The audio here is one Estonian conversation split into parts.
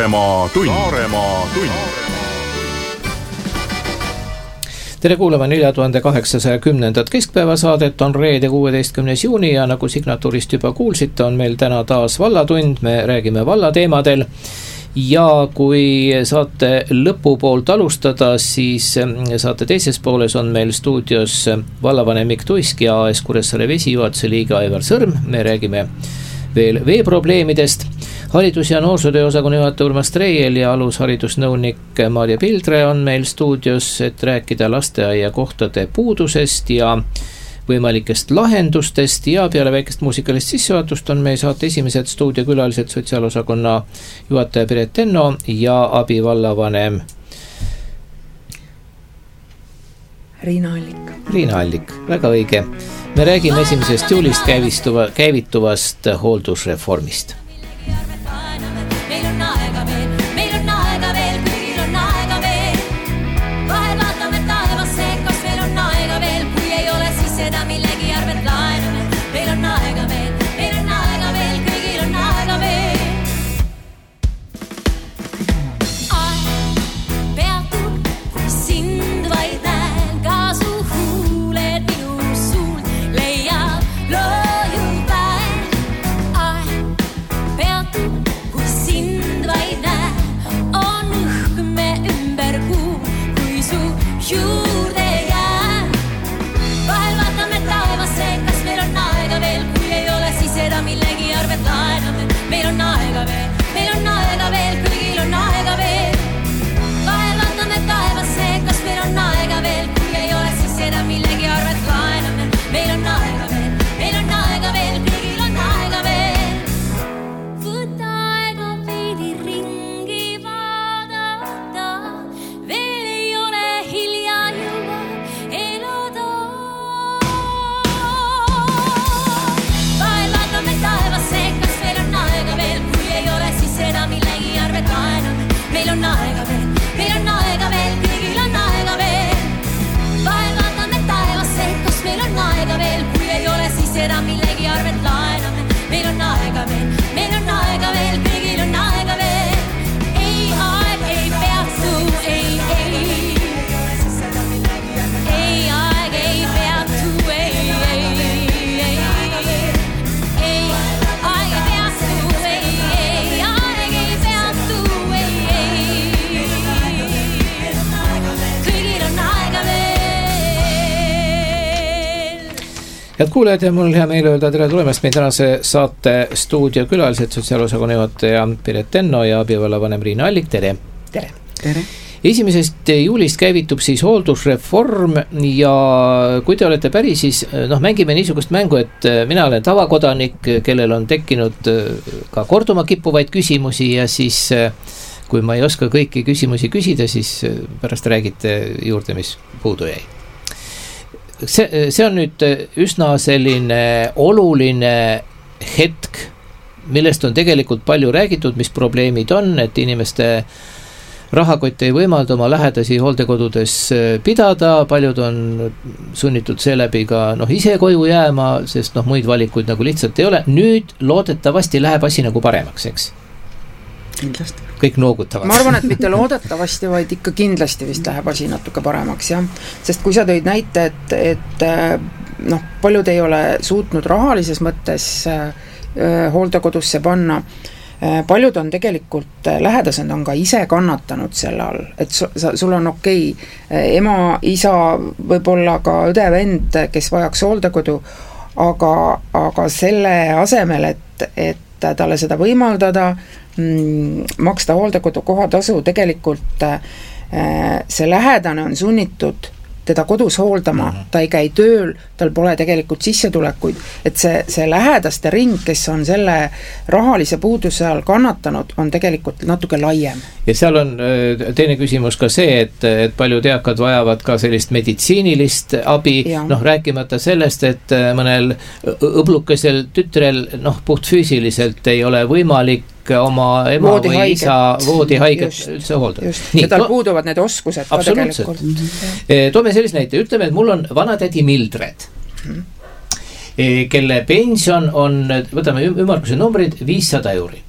Saaremaa tund. Tere kuulama 4810. keskpäevasaadet, on reede 16. juuni ja nagu signatuurist juba kuulsite, on meil täna taas vallatund, me räägime vallateemadel. Ja kui saate lõpupoolt alustada, siis saate teises pooles on meil stuudios vallavanem Mikk Tuisk ja AS Kuressaare vesijuhatuse liige Aivar Sõrm. Me räägime veel veeprobleemidest. Haridus- ja noorsootöö osakonna juhataja Urmas Treiel ja alusharidusnõunik Marja Pildre on meil stuudios, et rääkida lasteaia kohtade puudusest ja võimalikest lahendustest, ja peale väikest muusikalist sissejuhatust on meie saate esimesed stuudiokülalised sotsiaalosakonna juhataja Piret Tenno ja abivallavanem Riina Allik, väga õige. Me räägime 1. juulist käivituvast hooldusreformist. Head kuulajad, ja mul on hea meel öelda tere tulemast meie tänase saate stuudiokülalised sotsiaalosakonna juhataja Piret Tenno ja abivallavanem Riina Allik, tere! Tere! 1. juulist käivitub siis hooldusreform ja kui te olete päri, siis mängime niisugust mängu, et mina olen tavakodanik, kellel on tekkinud ka korduma kippuvaid küsimusi ja siis kui ma ei oska kõiki küsimusi küsida, siis pärast räägite juurde, mis puudu jäi. See on nüüd üsna selline oluline hetk, millest on tegelikult palju räägitud, mis probleemid on, et inimeste rahakott ei võimalda oma lähedasi hooldekodudes pidada, paljud on sunnitud seeläbi ka ise koju jääma, sest muid valikuid nagu lihtsalt ei ole. Nüüd loodetavasti läheb asi nagu paremaks, eks? Kindlasti. Kõik noogutavad. Ma arvan, et mitte loodetavasti, vaid ikka kindlasti vist läheb asi natuke paremaks, jah. Sest kui sa tõid näite, et paljud ei ole suutnud rahalises mõttes hooldekodusse panna, paljud on tegelikult, lähedased on ka ise kannatanud selle all, et sul on okei, ema, isa, võib-olla ka õde, vend, kes vajaks hooldekodu, aga selle asemel, et talle seda võimaldada, maksta hooldekodu kohatasu, tegelikult see lähedane on sunnitud teda kodus hooldama, ta ei käi tööl, tal pole tegelikult sissetulekuid, et see lähedaste ring, kes on selle rahalise puuduse all kannatanud, on tegelikult natuke laiem. Ja seal on teine küsimus ka see, et paljud eakad vajavad ka sellist meditsiinilist abi, rääkimata sellest, et mõnel õblukesel tütrel puht füüsiliselt ei ole võimalik oma ema või isa voodihaiget üldse hooldada. Ja tal puuduvad need oskused ka tegelikult. Toome sellise näite, ütleme, et mul on vanatädi Mildred, kelle pension on, võtame ümmarguse numbrid, 500 euri.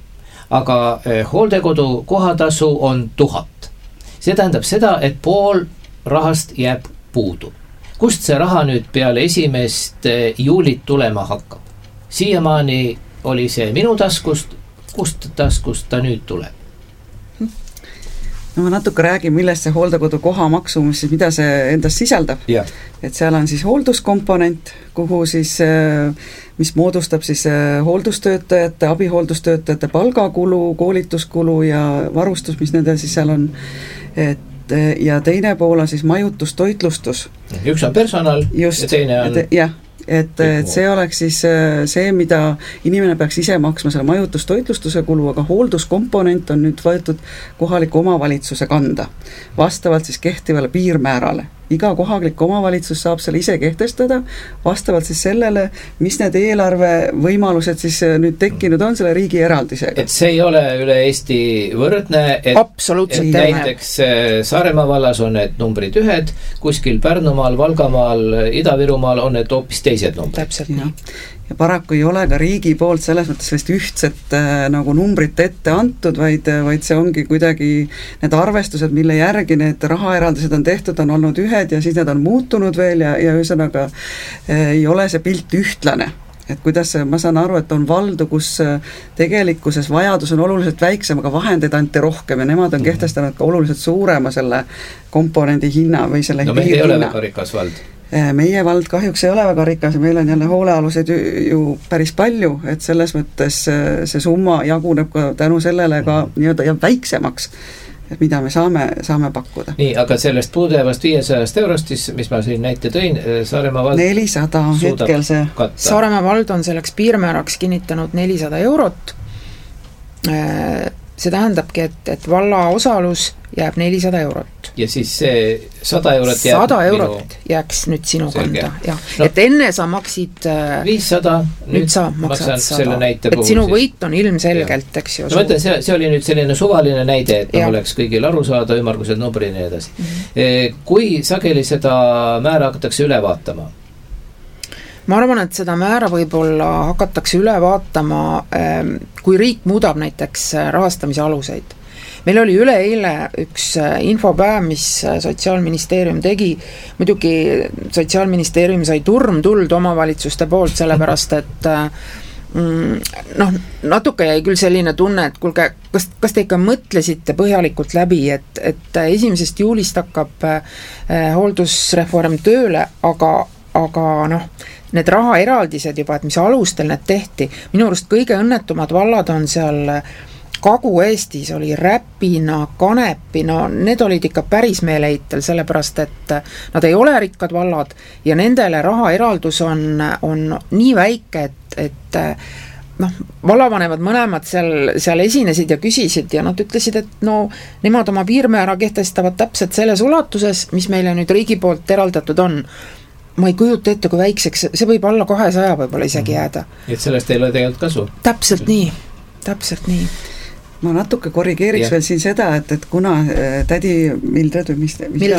aga hooldekodu kohatasu on 1000. See tähendab seda, et pool rahast jääb puudu. Kust see raha nüüd peale 1. juulit tulema hakkab? Siiamaani oli see minu taskust, kust taskust ta nüüd tuleb? No ma natuke räägin, millest see hooldekodu koha maksumus, siis mida see endast sisaldab. Ja. Et seal on siis hoolduskomponent, kuhu siis, mis moodustab siis hooldustöötajate, abihooldustöötajate palgakulu, koolituskulu ja varustus, mis nendel siis seal on. Ja teine pool on siis majutus, toitlustus. Üks on personal just, ja teine on... Jah. Et see oleks siis see, mida inimene peaks ise maksma selle majutustoitlustuse kulu, aga hoolduskomponent on nüüd võetud kohaliku omavalitsuse kanda, vastavalt siis kehtivale piirmäärale. Iga kohalik omavalitsus saab selle ise kehtestada, vastavalt siis sellele, mis need eelarve võimalused siis nüüd tekkinud on selle riigi eraldisega. Et see ei ole üle Eesti võrdne, et näiteks Saaremaa vallas on need numbrid ühed, kuskil Pärnumaal, Valgamaal, Ida-Virumaal on need hoopis teised numbrid. Täpselt nii. Ja paraku ei ole ka riigi poolt selles mõttes vist ühtset nagu numbrit ette antud, vaid see ongi kuidagi need arvestused, mille järgi need rahaeraldised on tehtud, on olnud ühed ja siis need on muutunud veel ja ühesõnaga ei ole see pilt ühtlane. Et kuidas, ma saan aru, et on valdu, kus tegelikkuses vajadus on oluliselt väiksem, aga vahendeid anti rohkem ja nemad on kehtestanud ka oluliselt suurema selle komponendi hinna või selle no meil ei ole väga rikas vald. Meie vald kahjuks ei ole väga rikas ja meil on jälle hoolealuseid ju päris palju, et selles mõttes see summa jaguneb ka tänu sellele ka nii-öelda ja väiksemaks, et mida me saame pakkuda. Nii, aga sellest puudevast 500 eurost, mis ma siin näite tõin, Saaremaa vald 400 hetkel see. Saaremaa vald on selleks piirmääraks kinnitanud 400 eurot. See tähendabki, et valla osalus jääb 400 eurot. Ja siis see 100 eurot jääb 100 eurot jääks nüüd sinu kanda. Ja. No, et enne sa maksid 500, nüüd sa maksad 100. Et sinu võit on ilmselgelt, eks ju. No ma ütlen, see oli nüüd selline suvaline näide, et oleks kõigil aru saada, ümmargused numbrid ja nii edasi. Kui sageli seda määra hakatakse üle vaatama? Ma arvan, et seda määra võib-olla hakatakse üle vaatama, kui riik muudab näiteks rahastamise aluseid. Meil oli üleeile üks infopäev, mis Sotsiaalministeerium tegi. Muidugi Sotsiaalministeerium sai turmtuld omavalitsuste poolt, sellepärast, et natuke jäi küll selline tunne, et kuulge, kas te ikka mõtlesite põhjalikult läbi, et 1. juulist hakkab hooldusreform tööle, aga need rahaeraldised juba, et mis alustel need tehti, minu arust kõige õnnetumad vallad on seal Kagu-Eestis oli Räpina, Kanepina, need olid ikka päris meeleheitel, sellepärast, et nad ei ole rikkad vallad ja nendele rahaeraldus on nii väike, et vallavanemad mõlemad seal esinesid ja küsisid ja nad ütlesid, et nemad oma piirmäära kehtestavad täpselt selles ulatuses, mis meile nüüd riigi poolt eraldatud on. Ma ei kujuta ette, kui väikseks, see võib alla 200 võib-olla isegi jääda. Et sellest ei ole tegelikult kasu? Täpselt nii. Ma natuke korrigeeriks veel siin seda, et kuna tädi Mildred või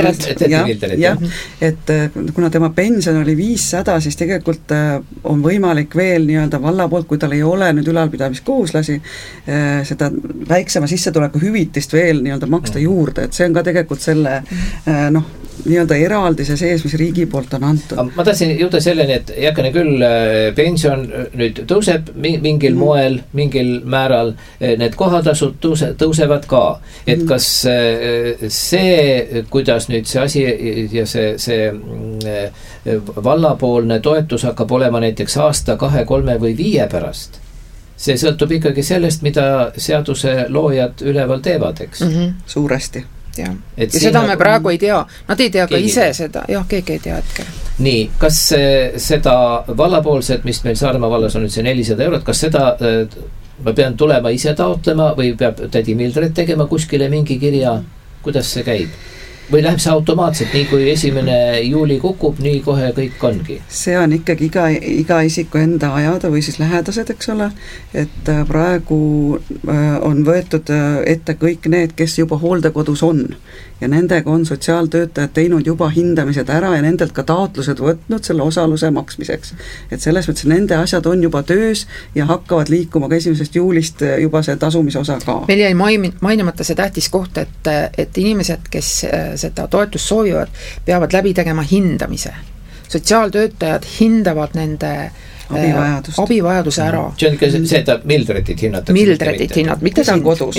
et kuna tema pension oli 500, siis tegelikult on võimalik veel nii-öelda valla poolt, kui tal ei ole nüüd ülalpidamiskohuslasi, seda väiksema sissetuleku hüvitist veel nii-öelda maksta juurde, et see on ka tegelikult selle nii-öelda eraldise sees, mis riigi poolt on antud. Ma tahtsin jõuda selleni, et jäkkane küll pension nüüd tõuseb mingil moel, mingil määral, need kohatasud tõusevad ka. Et kas see, kuidas nüüd see asi ja see vallapoolne toetus hakkab olema näiteks aasta, 2, 3 või 5 pärast, see sõltub ikkagi sellest, mida seaduse loojad üleval teevad, eks? Suuresti. Ja seda me praegu ei tea, nad ei tea ka ise seda, keegi ei tea hetkel. Nii, kas seda vallapoolset, mis meil Saaremaa vallas on nüüd see 400 eurot, kas seda ma pean tulema ise taotlema või peab tädi Mildred tegema kuskile mingi kirja, kuidas see käib? või läheb see automaatselt, nii kui 1. juuli kukub, nii kohe kõik ongi? See on ikkagi iga isiku enda ajada või siis lähedased, eks ole, et praegu on võetud ette kõik need, kes juba hooldekodus on ja nendega on sotsiaaltöötajad teinud juba hindamised ära ja nendelt ka taotlused võtnud selle osaluse maksmiseks. Et selles mõttes nende asjad on juba töös ja hakkavad liikuma ka 1. juulist juba see tasumisosa ka. Meil jäi mainimata see tähtis koht, et inimesed, kes seda toetust soovivad, peavad läbi tegema hindamise. Sotsiaaltöötajad hindavad nende abivajaduse ära. See on ikka see, et Mildredit hinnatakse. Mildredit hinnad, mitte siin kodus.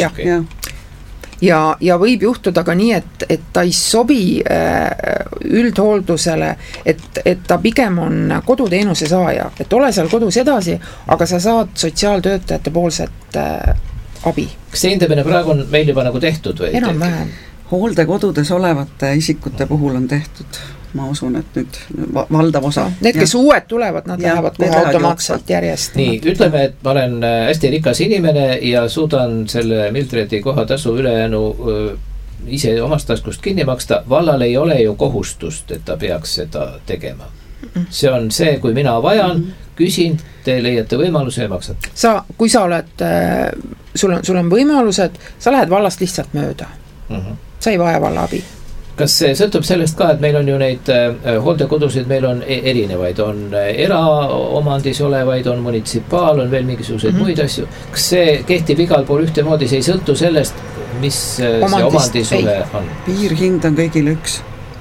Ja võib juhtuda ka nii, et ta ei sobi üldhooldusele, et ta pigem on koduteenuse saaja, et ole seal kodus edasi, aga sa saad sotsiaaltöötajate poolset abi. Kas see hindamine praegu on meil juba nagu tehtud? Või enam vähem. Hooldekodudes olevate isikute puhul on tehtud, ma usun, et nüüd valdav osa. Need, kes uued tulevad, nad lähevad kohe automaatselt järjest. Nii, ütleme, et ma olen hästi rikas inimene ja suudan selle Mildredi kohatasu ülejäänu ise omast taskust kinni maksta. Vallal ei ole ju kohustust, et ta peaks seda tegema. See on see, kui mina vajan, küsin, te leiate võimaluse ja maksate. Kui sa oled, sul on võimalused, sa lähed vallast lihtsalt mööda. Sa ei vaja valla abi. Kas see sõltub sellest ka, et meil on ju neid hooldekodusid, meil on erinevaid, on eraomandis olevaid, on munitsipaal, on veel mingisuguseid muid asju. Kas see kehtib igal pool ühtemoodi, see ei sõltu sellest, mis see omandis on? Piirhind on kõigil üks.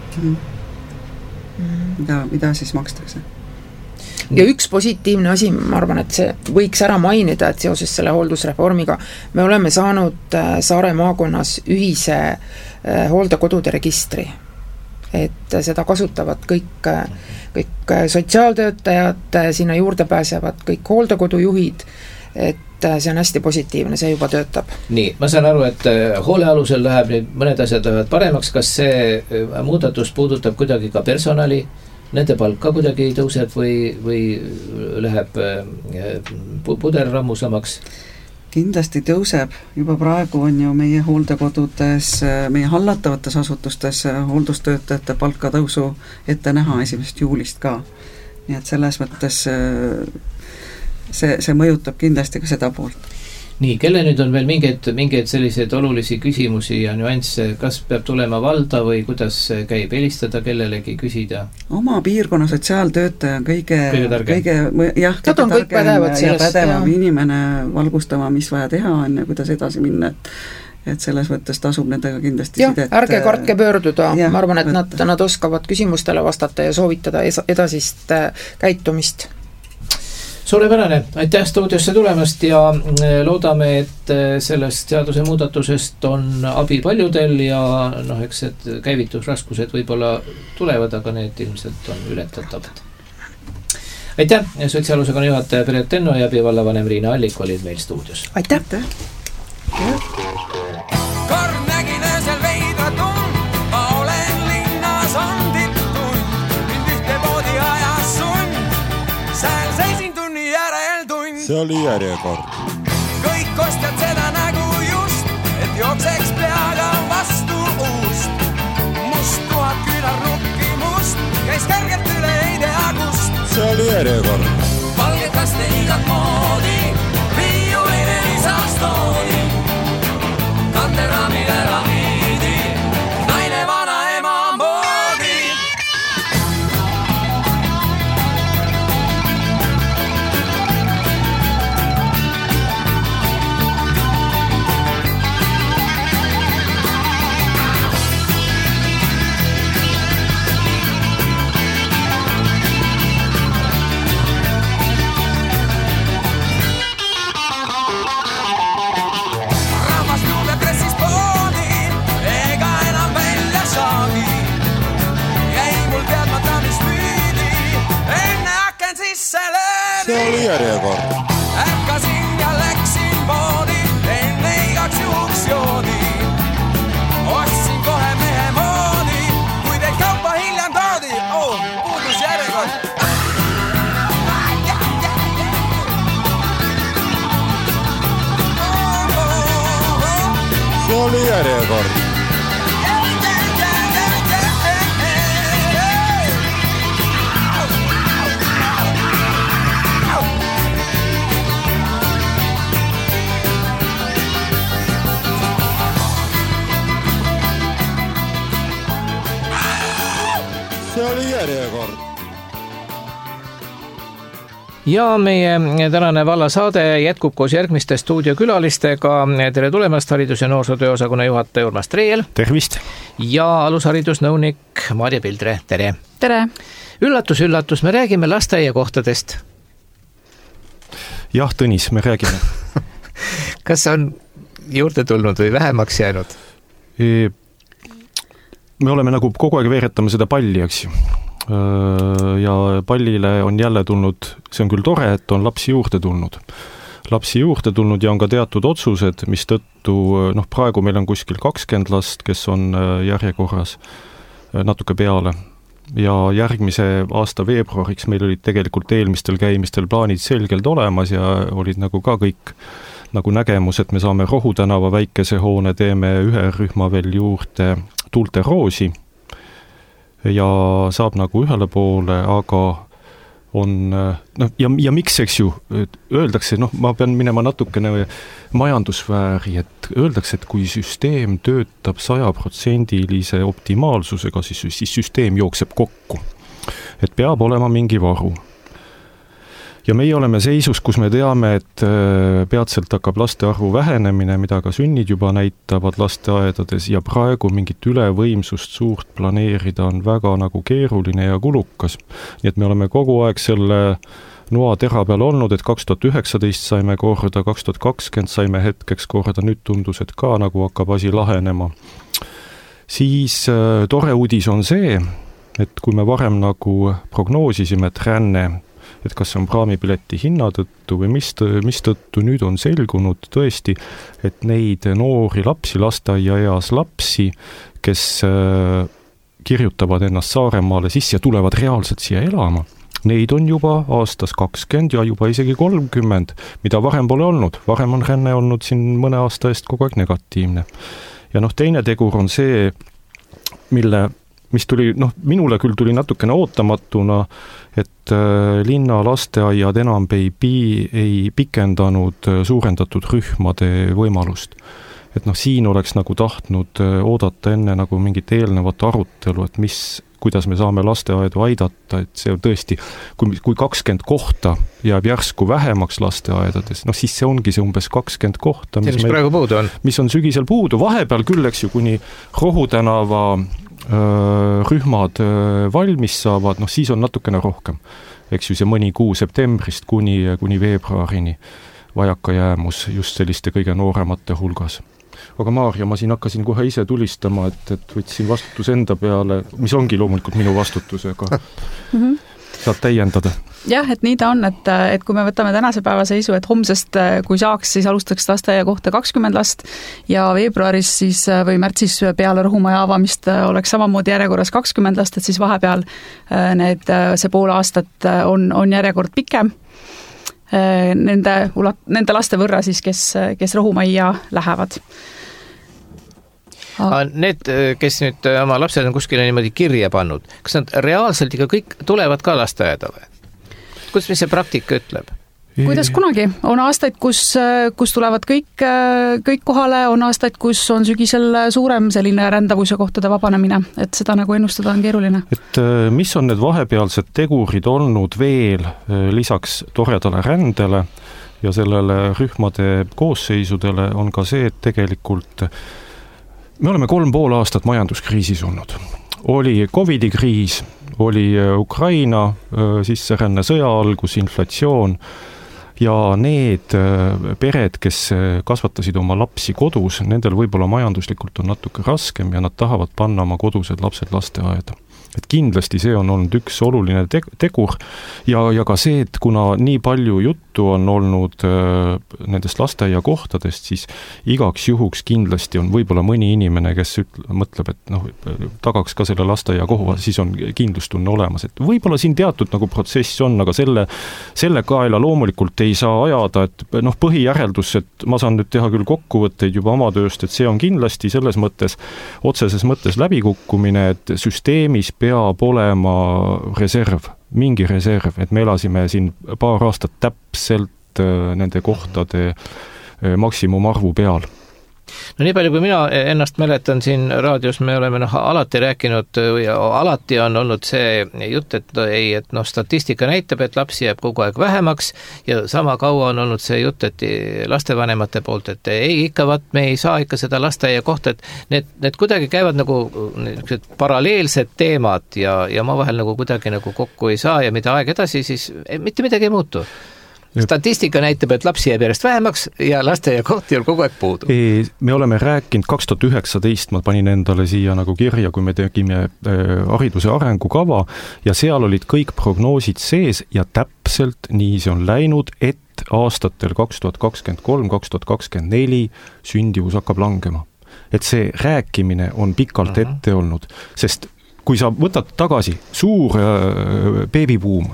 Mida siis makstakse? Ja üks positiivne asi, ma arvan, et see võiks ära mainida, et seoses selle hooldusreformiga me oleme saanud Saare maakonnas ühise hooldekodude registri. Et seda kasutavad kõik sotsiaaltöötajad, sinna juurde pääsevad kõik hooldekodujuhid, et see on hästi positiivne, see juba töötab. Nii, ma saan aru, et hoolealusel läheb nüüd mõned asjad lähevad paremaks, kas see muudatus puudutab kuidagi ka personali? Nende palka kuidagi tõuseb või läheb puder rammusamaks? Kindlasti tõuseb. Juba praegu on ju meie hooldekodudes, meie hallatavates asutustes hooldustöötajate palka tõusu ette näha 1. juulist ka. Nii et selles mõttes see mõjutab kindlasti ka seda poolt. Nii, kelle nüüd on veel mingeid selliseid olulisi küsimusi ja nüansse, kas peab tulema valda või kuidas käib helistada kellelegi küsida? Oma piirkonna sotsiaaltöötaja on kõige targem ja pädevam inimene valgustama, mis vaja teha on ja kuidas edasi minna, et selles mõttes tasub nendega kindlasti sidet. Ärge kartke pöörduda, ma arvan, et nad oskavad küsimustele vastata ja soovitada edasist käitumist. Suurepärane, aitäh stuudiosse tulemast ja loodame, et sellest seaduse muudatusest on abi paljudel ja eks et käivitusraskused võib-olla tulevad, aga need ilmselt on ületatavad. Aitäh, sotsiaalosakonna juhataja Piret Tenno ja abivallavanem Riina Allik olid meil stuudios. Aitäh! Kord nägin öösel veidra tund, ma olen linnas on tipptund, mind ühte poodi ajas sund, sääl seisin see oli järjekord. Kõik ostjad seda nägu just, et jookseks peaga vastu uust. Must 1000 küünarnukki must, käis kergelt üle ei tea kust. See oli järjekord. Valged kaste igat moodi, riiulile lisaks toodi. Kanderaamid ära viidi, naine vana ema moodi. See oli järjekord. Ärkasin ja läksin poodi, enne igaks juhuks joodi. Ostsin kohe mehe moodi, kui teid kaupa hiljem toodi. Puudus järjekord. See oli järjekord. oli järjekord. Ja meie tänane vallasaade jätkub koos järgmiste stuudiokülalistega. Tere tulemast, haridus- ja noorsootöö osakonna juhataja Urmas Treel. Tervist! Ja alusharidusnõunik Marje Pildre, tere! Tere! Üllatus, üllatus, me räägime lasteaiakohtadest. Jah, Tõnis, me räägime. Kas on juurde tulnud või vähemaks jäänud? Me oleme nagu kogu aeg veeretame seda palli, eks ju. Ja pallile on jälle tulnud, see on küll tore, et on lapsi juurde tulnud. Lapsi juurde tulnud ja on ka teatud otsused, mis tõttu, praegu meil on kuskil 20 last, kes on järjekorras natuke peale. Ja järgmise aasta veebruariks meil olid tegelikult eelmistel käimistel plaanid selgelt olemas ja olid nagu ka kõik nagu nägemus, et me saame Rohu tänava väikese hoone, teeme ühe rühma veel juurde Tuulte Roosi ja saab nagu ühele poole, aga on, ja miks, eks ju, öeldakse, ma pean minema natukene majandussfääri, et öeldakse, et kui süsteem töötab 100% optimaalsusega, siis süsteem jookseb kokku. Et peab olema mingi varu. Ja meie oleme seisus, kus me teame, et peatselt hakkab laste arvu vähenemine, mida ka sünnid juba näitavad lasteaedades ja praegu mingit ülevõimsust suurt planeerida on väga nagu keeruline ja kulukas. Nii et me oleme kogu aeg selle noa tera peal olnud, et 2019 saime korda, 2020 saime hetkeks korda, nüüd tundus, et ka nagu hakkab asi lahenema. Siis tore uudis on see, et kui me varem nagu prognoosisime, et ränne, et kas on praamipileti hinna tõttu või mis tõttu nüüd on selgunud tõesti, et neid noori lapsi, lasteaiaeas lapsi, kes kirjutavad ennast Saaremaale sisse ja tulevad reaalselt siia elama, neid on juba aastas 20 ja juba isegi 30, mida varem pole olnud. Varem on ränne olnud siin mõne aasta eest kogu aeg negatiivne. Ja teine tegur on see, mis tuli, minule küll tuli natukene ootamatuna, et linna lasteaiad enam ei pikendanud suurendatud rühmade võimalust. Et siin oleks nagu tahtnud oodata enne nagu mingit eelnevat arutelu, et kuidas me saame lasteaedu aidata, et see on tõesti, kui 20 kohta jääb järsku vähemaks lasteaedades, siis see ongi see umbes 20 kohta, mis praegu puudu on. Mis on sügisel puudu, vahepeal küll, eks ju, kuni Rohu tänava rühmad valmis saavad, siis on natukene rohkem. Eks ju see mõni kuu septembrist kuni veebruarini vajakajäämus just selliste kõige nooremate hulgas. Aga Maarja, ma siin hakkasin kohe ise tulistama, et võtsin vastutus enda peale, mis ongi loomulikult minu vastutusega. Saad täiendada. Jah, et nii ta on, et kui me võtame tänase päeva seisu, et homsest, kui saaks, siis alustaks lasteaia kohta 20 last ja veebruaris siis või märtsis peale Rohumaja avamist oleks samamoodi järjekorras 20 last, et siis vahepeal see pool aastat on järjekord pikem nende laste võrra siis, kes Rohumajja lähevad. Need, kes nüüd oma lapsed on kuskile niimoodi kirja pannud, kas nad reaalselt ikka kõik tulevad ka lasteaeda või? Kuidas mis see praktika ütleb? Kuidas kunagi? On aastaid, kus tulevad kõik kohale, on aastaid, kus on sügisel suurem selline rändavuse kohtade vabanemine, et seda nagu ennustada on keeruline. Et mis on need vahepealsed tegurid olnud veel lisaks toredale rändele ja sellele rühmade koosseisudele on ka see, et tegelikult me oleme 3,5 aastat majanduskriisis olnud. Oli COVID-i kriis, oli Ukraina sisseränne, sõja algus, inflatsioon ja need pered, kes kasvatasid oma lapsi kodus, nendel võib-olla majanduslikult on natuke raskem ja nad tahavad panna oma kodused lapsed lasteaeda. Et kindlasti see on olnud üks oluline tegur ja ka see, et kuna nii palju juttu on olnud nendest lasteaia kohtadest, siis igaks juhuks kindlasti on võib-olla mõni inimene, kes mõtleb, et tagaks ka selle lasteaia kohu, siis on kindlustunne olemas. Et võib-olla siin teatud nagu protsess on, aga selle kaela loomulikult ei saa ajada, et põhijäreldus, et ma saan nüüd teha küll kokkuvõtteid juba oma tööst, et see on kindlasti selles mõttes, otseses mõttes läbikukkumine, et süsteemis peab olema reserv, mingi reserv, et me elasime siin paar aastat täpselt nende kohtade maksimumarvu peal. No nii palju, kui mina ennast mäletan siin raadios, me oleme alati rääkinud või alati on olnud see jutt, et statistika näitab, et lapsi jääb kogu aeg vähemaks ja sama kaua on olnud see jutt, et lastevanemate poolt, et ei ikka me ei saa ikka seda lasteaia kohta, et need kuidagi käivad nagu paralleelsed teemad ja ma vahel nagu kuidagi nagu kokku ei saa ja mida aeg edasi, siis mitte midagi ei muutu. Statistika näitab, et lapsi jääb järjest vähemaks ja lasteaia kohti on kogu aeg puudu. Me oleme rääkinud 2019, ma panin endale siia nagu kirja, kui me tegime hariduse arengukava ja seal olid kõik prognoosid sees ja täpselt nii see on läinud, et aastatel 2023, 2024 sündivus hakkab langema. Et see rääkimine on pikalt ette olnud, sest kui sa võtad tagasi suur beebibuum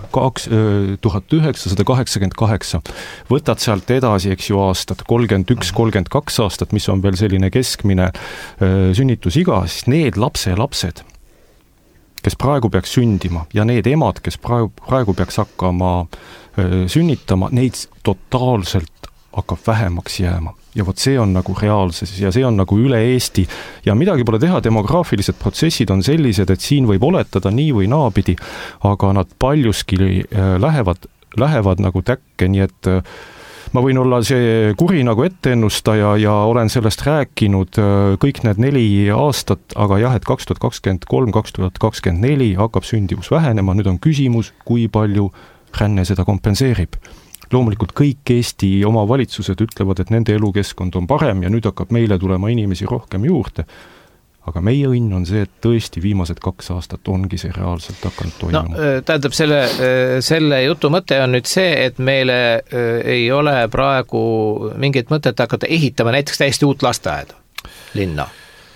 1988, võtad sealt edasi, eks ju, aastad 31-32 aastat, mis on veel selline keskmine sünnitusiga, siis need lapsed, kes praegu peaks sündima ja need emad, kes praegu peaks hakkama sünnitama, neid totaalselt hakkab vähemaks jääma. Ja vot see on nagu reaalses ja see on nagu üle Eesti ja midagi pole teha, demograafilised protsessid on sellised, et siin võib oletada nii või naapidi, aga nad paljuski lähevad nagu täkke, nii et ma võin olla see kuri nagu etteennustaja ja olen sellest rääkinud kõik need 4 aastat, aga jah, et 2023-2024 hakkab sündivus vähenema, nüüd on küsimus, kui palju ränne seda kompenseerib. Loomulikult kõik Eesti omavalitsused ütlevad, et nende elukeskkond on parem ja nüüd hakkab meile tulema inimesi rohkem juurde. Aga meie õnn on see, et tõesti viimased 2 aastat ongi see reaalselt hakanud toimuma. No, tähendab, selle jutu mõte on nüüd see, et meile ei ole praegu mingit mõtet hakata ehitama näiteks täiesti uut lasteaeda linna.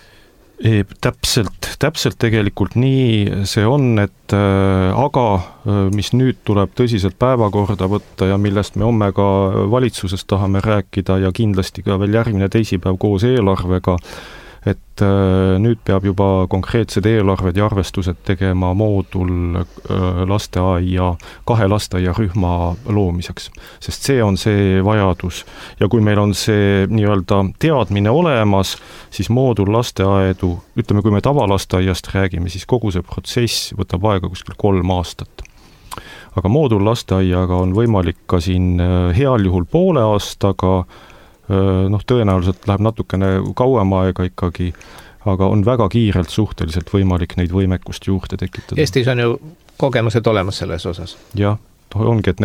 Täpselt tegelikult nii see on, et aga mis nüüd tuleb tõsiselt päevakorda võtta ja millest me homme ka valitsuses tahame rääkida ja kindlasti ka veel järgmine teisipäev koos eelarvega, et nüüd peab juba konkreetsed eelarved ja arvestused tegema moodul lasteaia, 2 lasteaiarühma loomiseks, sest see on see vajadus. Ja kui meil on see nii-öelda teadmine olemas, siis moodul lasteaedu, ütleme, kui me tavalasteaiast räägime, siis kogu see protsess võtab aega kuskil 3 aastat. Aga moodul lasteaiaga on võimalik ka siin heal juhul poole aastaga, tõenäoliselt läheb natukene kauem aega ikkagi, aga on väga kiirelt suhteliselt võimalik neid võimekust juurde tekitada. Eestis on ju kogemused olemas selles osas. Jah, ongi, et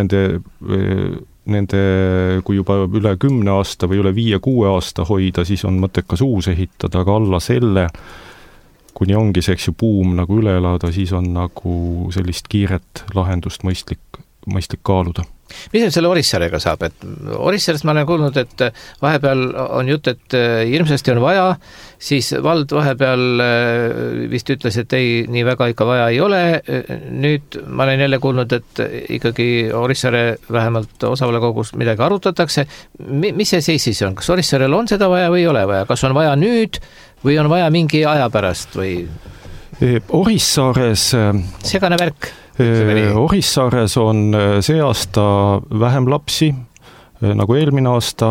nende, kui juba üle 10 aasta või üle 5-6 aasta hoida, siis on mõttekas uus ehitada, aga alla selle, kuni ongi see, eks ju, buum nagu üle elada, siis on nagu sellist kiiret lahendust mõistlik kaaluda. Mis nüüd selle Orissaarega saab? Et Orissaares ma olen kuulnud, et vahepeal on jutt, et hirmsasti on vaja, siis vald vahepeal vist ütles, et ei, nii väga ikka vaja ei ole. Nüüd ma olen jälle kuulnud, et ikkagi Orissaare vähemalt osavalakogus midagi arutatakse. Mis see seis siis on? Kas Orissaarel on seda vaja või ei ole vaja? Kas on vaja nüüd või on vaja mingi aja pärast või? Orissaares segane värk. Orissaares on see aasta vähem lapsi, nagu eelmine aasta,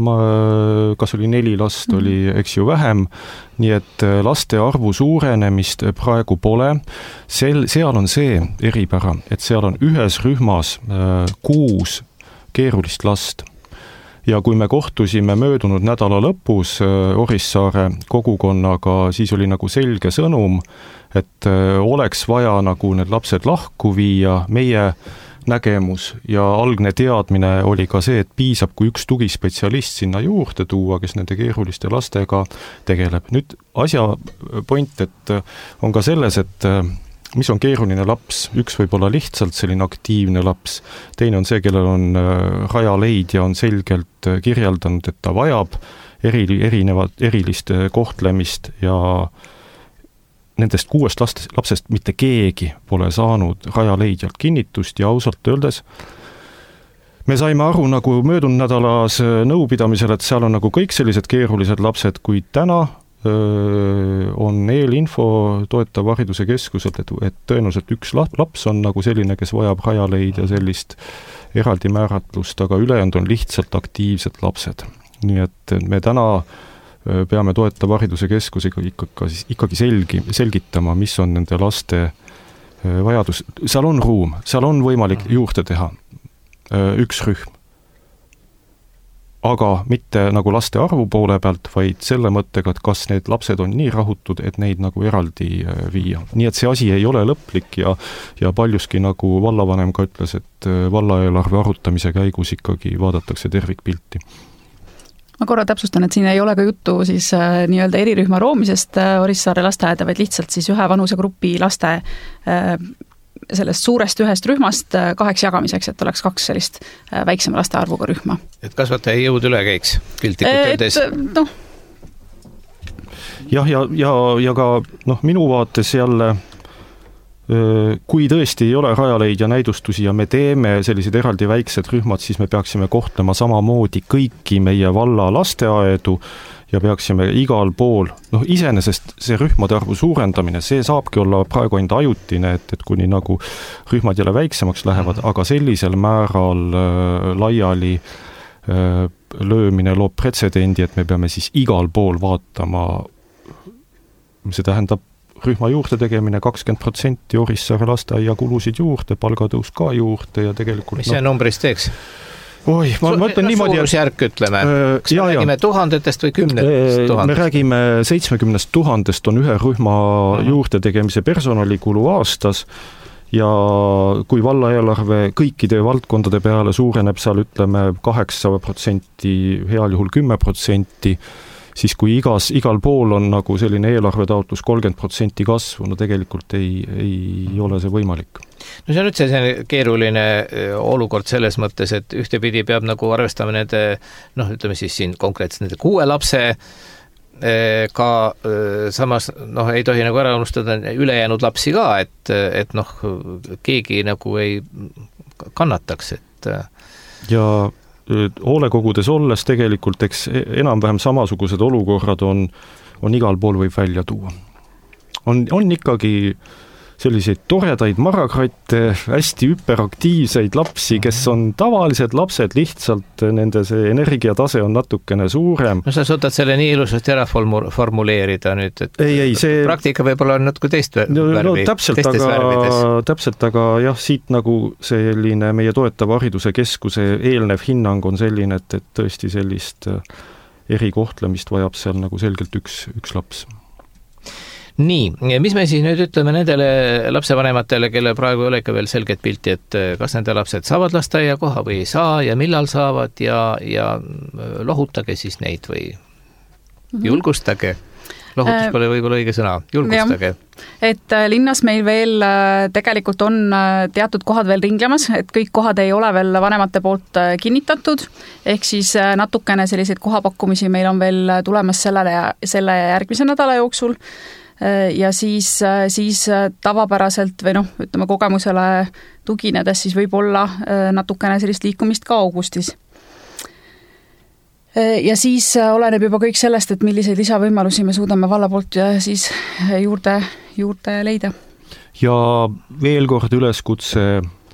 kas oli 4 last, oli, eks ju, vähem, nii et laste arvu suurenemist praegu pole. Seal on see eripära, et seal on ühes rühmas 6 keerulist last. Ja kui me kohtusime möödunud nädala lõpus Orissaare kogukonnaga, siis oli nagu selge sõnum, et oleks vaja nagu need lapsed lahku viia, meie nägemus ja algne teadmine oli ka see, et piisab, kui üks tugispetsialist sinna juurde tuua, kes nende keeruliste lastega tegeleb. Nüüd asja point, et on ka selles, et mis on keeruline laps, üks võib olla lihtsalt selline aktiivne laps, teine on see, kellel on rajaleid ja on selgelt kirjeldanud, et ta vajab erilist kohtlemist ja nendest 6 lapsest mitte keegi pole saanud rajaleidjalt kinnitust ja ausalt öeldes me saime aru nagu möödunud nädalas nõupidamisel, et seal on nagu kõik sellised keerulised lapsed, kui täna on eelinfo toetav hariduse keskuselt, et tõenäoliselt üks laps on nagu selline, kes vajab rajaleid ja sellist eraldi määratlust, aga ülejäänud on lihtsalt aktiivsed lapsed. Nii et me täna peame toetava hariduse keskusega ikkagi selgitama, mis on nende laste vajadus. Seal on ruum, seal on võimalik juurde teha üks rühm. Aga mitte nagu laste arvu poole pealt, vaid selle mõttega, et kas need lapsed on nii rahutud, et neid nagu eraldi viia. Nii et see asi ei ole lõplik ja paljuski nagu vallavanem ka ütles, et vallaeelarve arutamise käigus ikkagi vaadatakse tervikpilti. Ma korra täpsustan, et siin ei ole ka juttu siis nii-öelda erirühma roomisest Orissaare lasteaeda, vaid lihtsalt siis ühe vanusegrupi laste sellest suurest ühest rühmast 2 jagamiseks, et oleks 2 sellist väiksema laste arvuga rühma. Et kasvataja jõud üle käiks piltlikult öeldes? Jah, ja ka minu vaates jälle, kui tõesti ei ole rajaleidja näidustusi ja me teeme sellised eraldi väiksed rühmad, siis me peaksime kohtlema samamoodi kõiki meie valla lasteaedu ja peaksime igal pool, iseenesest see rühmade arvu suurendamine, see saabki olla praegu ainult ajutine, et kuni nagu rühmad jälle väiksemaks lähevad, aga sellisel määral laiali löömine loob pretsedendi, et me peame siis igal pool vaatama, see tähendab rühma juurde tegemine 20% Orissaare lasteaia kulusid juurde, palgatõus ka juurde ja tegelikult... Mis see numbris teeks? Oi, ma mõtlen niimoodi, suurusjärk ütleme, kas me räägime 1000 või 10 000? Me räägime 70 000 on ühe rühma juurde tegemise personalikulu aastas ja kui vallaeelarve kõikide valdkondade peale suureneb seal ütleme 8%, heal juhul 10%, siis kui igal pool on nagu selline eelarvetaotlus 30% kasvu, tegelikult ei ole see võimalik. No see on üldse selline keeruline olukord selles mõttes, et ühtepidi peab nagu arvestama nende, ütleme siis siin konkreetselt nende 6 lapse ka samas ei tohi nagu ära unustada ülejäänud lapsi ka, et keegi nagu ei kannataks, et ja hoolekogudes olles tegelikult eks enam-vähem samasugused olukorrad on igal pool võib välja tuua. On ikkagi selliseid toredaid marakratte, hästi hüperaktiivseid lapsi, kes on tavalised lapsed, lihtsalt nende see energiatase on natukene suurem. No sa suudad selle nii ilusasti ära formuleerida nüüd, et see... praktika võib-olla on natuke teist värvi, teistes värvides. Täpselt, aga jah, siit nagu selline meie toetava hariduse keskuse eelnev hinnang on selline, et tõesti sellist erikohtlemist vajab seal nagu selgelt üks laps. Nii, mis me siis nüüd ütleme nendele lapsevanematele, kelle praegu ei ole ikka veel selget pilti, et kas nende lapsed saavad lasteaia koha või ei saa ja millal saavad ja lohutage siis neid või julgustage. Lohutus pole võib-olla õige sõna, julgustage. Et linnas meil veel tegelikult on teatud kohad veel ringlemas, et kõik kohad ei ole veel vanemate poolt kinnitatud, ehk siis natukene selliseid kohapakkumisi meil on veel tulemas selle järgmise nädala jooksul. Ja siis tavapäraselt või ütleme kogemusele tuginedes siis võib olla natukene sellist liikumist ka augustis. Ja siis oleneb juba kõik sellest, et milliseid lisavõimalusi me suudame valla poolt siis juurde leida. Ja veel kord üleskutse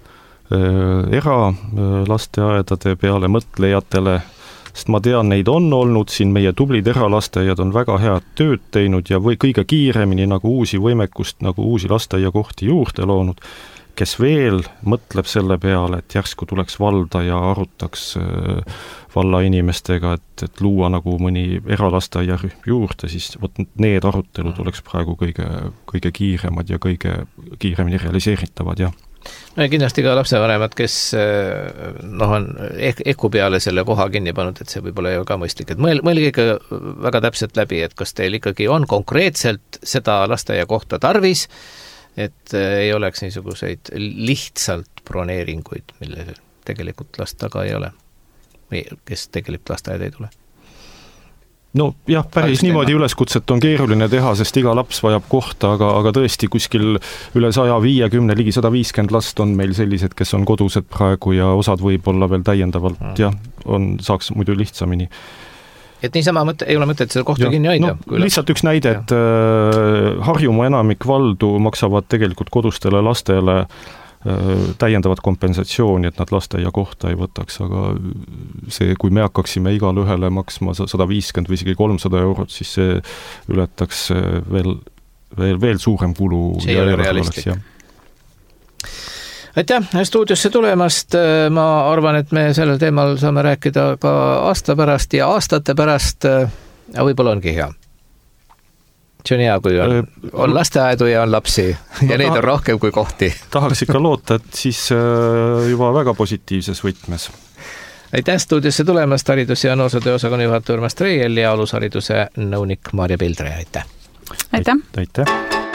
eralasteaedade peale mõtlejatele, sest ma tean, neid on olnud siin, meie tublid eralasteaiad on väga head tööd teinud ja kõige kiiremini nagu uusi võimekust, nagu uusi lasteaiakohti juurde loonud, kes veel mõtleb selle peale, et järsku tuleks valda ja arutaks valla inimestega, et luua nagu mõni eralasteaiarühm juurde, siis need arutelud oleks praegu kõige kiiremad ja kõige kiiremini realiseeritavad, jah. No ja kindlasti ka lapsevanemad, kes on ehku peale selle koha kinni pannud, et see võib-olla ei ole ka mõistlik, et mõelge ikka väga täpselt läbi, et kas teil ikkagi on konkreetselt seda lasteaia kohta tarvis, et ei oleks niisuguseid lihtsalt broneeringuid, mille tegelikult last taga ei ole või kes tegelikult lasteaeda ei tule. No jah, päris niimoodi üleskutset on keeruline teha, sest iga laps vajab kohta, aga tõesti kuskil üle 150, ligi 150 last on meil sellised, kes on kodused praegu ja osad võib-olla veel täiendavalt, saaks muidu lihtsamini. Et niisama ei ole mõtet seda kohta kinni hoida? Lihtsalt üks näide, et Harjumaa enamik valdu maksavad tegelikult kodustele lastele täiendavat kompensatsiooni, et nad lasteaia kohta ei võtaks, aga see, kui me hakkaksime igale ühele maksma 150 või isegi 300 €, siis see ületaks veel suurem kulu. See ei ole realistlik. Aitäh stuudiosse tulemast, ma arvan, et me sellel teemal saame rääkida ka aasta pärast ja aastate pärast, aga võib-olla ongi hea. See on hea, kui on lasteaedu ja on lapsi ja neid on rohkem kui kohti. Tahaks ikka loota, et siis juba väga positiivses võtmes. Aitäh stuudiosse tulemast, haridus- ja noorsootöö osakonna juhataja Urmas Treiel ja alushariduse nõunik Marja Pildre, aitäh! Aitäh! Aitäh!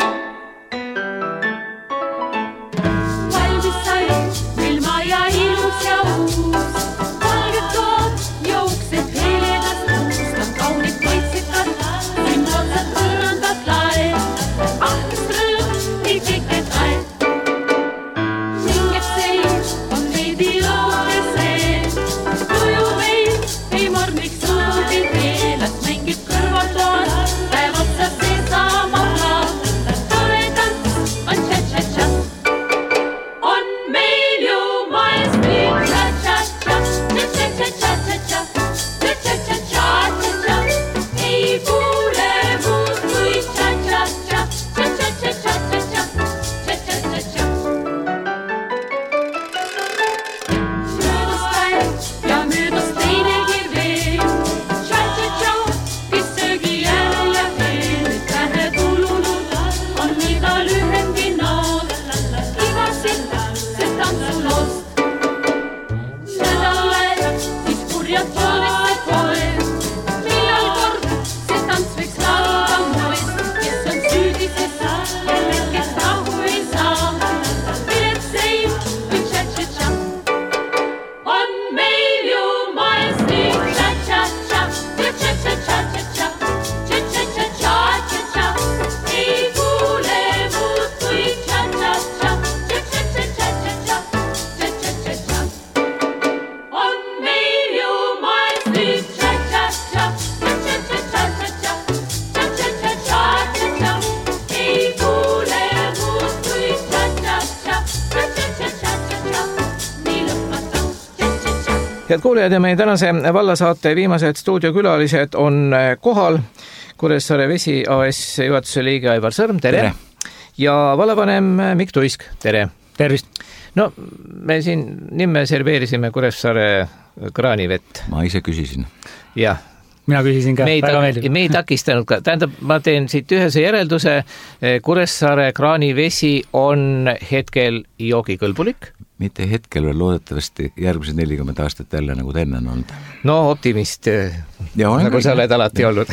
Head kuulajad ja meie tänase vallasaate viimased stuudiokülalised on kohal. Kuressaare Vesi AS juhatuse liige Aivar Sõrm, tere! Ja vallavanem Mikk Tuisk, tere! Tervist! No, me siin nimme serveerisime Kuressaare kraanivett. Ma ise küsisin. Jah. Mina küsisin ka, väga meeldib. Me ei takistanud ka. Tähendab, ma teen siit ühese järelduse. Kuressaare kraanivesi on hetkel joogikõlbulik. Mitte hetkel, veel loodetavasti järgmised 40 aastat jälle nagu ta enne on olnud. No optimist, nagu sa oled alati olnud.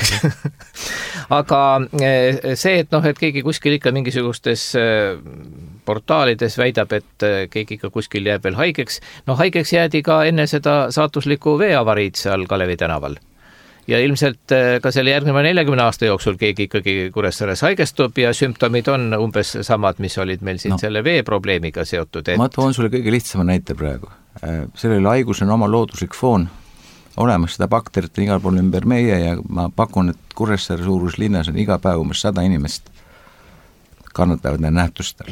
Aga see, et et keegi kuskil ikka mingisugustes portaalides väidab, et keegi ikka kuskil jääb veel haigeks. No haigeks jäädi ka enne seda saatuslikku veeavariid seal Kalevi tänaval. Ja ilmselt ka selle järgneva 40 aasta jooksul keegi ikkagi Kuressaares haigestub ja sümptomid on umbes samad, mis olid meil siin selle veeprobleemiga seotud. Ma toon sulle kõige lihtsama näite praegu. Sellel haigus on oma looduslik foon olemas, seda bakterit on igal pool ümber meie ja ma pakun, et Kuressaare suurus linnas on iga päev umbes 100 inimest kannatavad need nähtustel.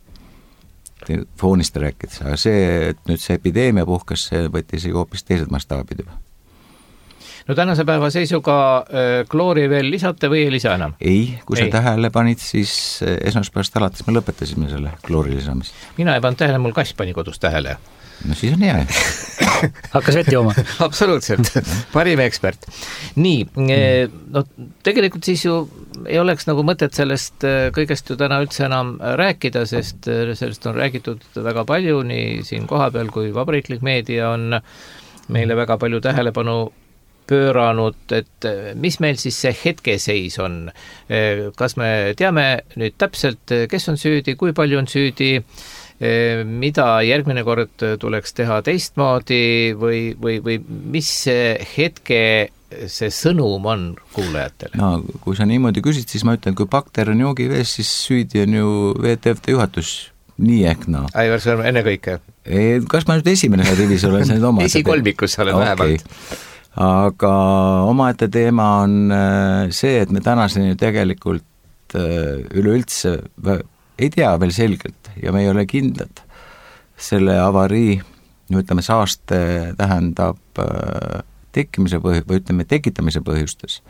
Foonist rääkides. Aga see, et nüüd see epideemia puhkas, see võtti isegi hoopis teised mastaabid juba. No tänase päeva seisuga kloori veel lisate või ei lisa enam? Ei, kui sa tähele panid, siis esmaspäevast alates me lõpetasime selle kloori lisamist. Mina ei pannud tähele, mul kass pani kodus tähele. No siis on hea. Hakkas vett jooma. Absoluutselt, parim ekspert. Nii, no tegelikult siis ju ei oleks nagu mõtet sellest kõigest ju täna üldse enam rääkida, sest sellest on räägitud väga palju, nii siin kohapeal kui vabariiklik meedia on meile väga palju tähelepanu pööranud, et mis meil siis see hetkeseis on. Kas me teame nüüd täpselt, kes on süüdi, kui palju on süüdi, mida järgmine kord tuleks teha teistmoodi või mis hetke see sõnum on kuulajatele? No, kui sa niimoodi küsid, siis ma ütlen, kui bakter on joogivees, siis süüdi on ju VTFT juhatus. Nii ehk no. Aivar Sõrm, enne kõike. Kas ma nüüd esimene rivis olen? Esikolmikus sa oled vähemalt. Aga omaette teema on see, et me tänaseni tegelikult üleüldse ei tea veel selgelt ja me ei ole kindlad, selle avarii, ütleme saaste tähendab tekkimise või ütleme tekitamise põhjustes.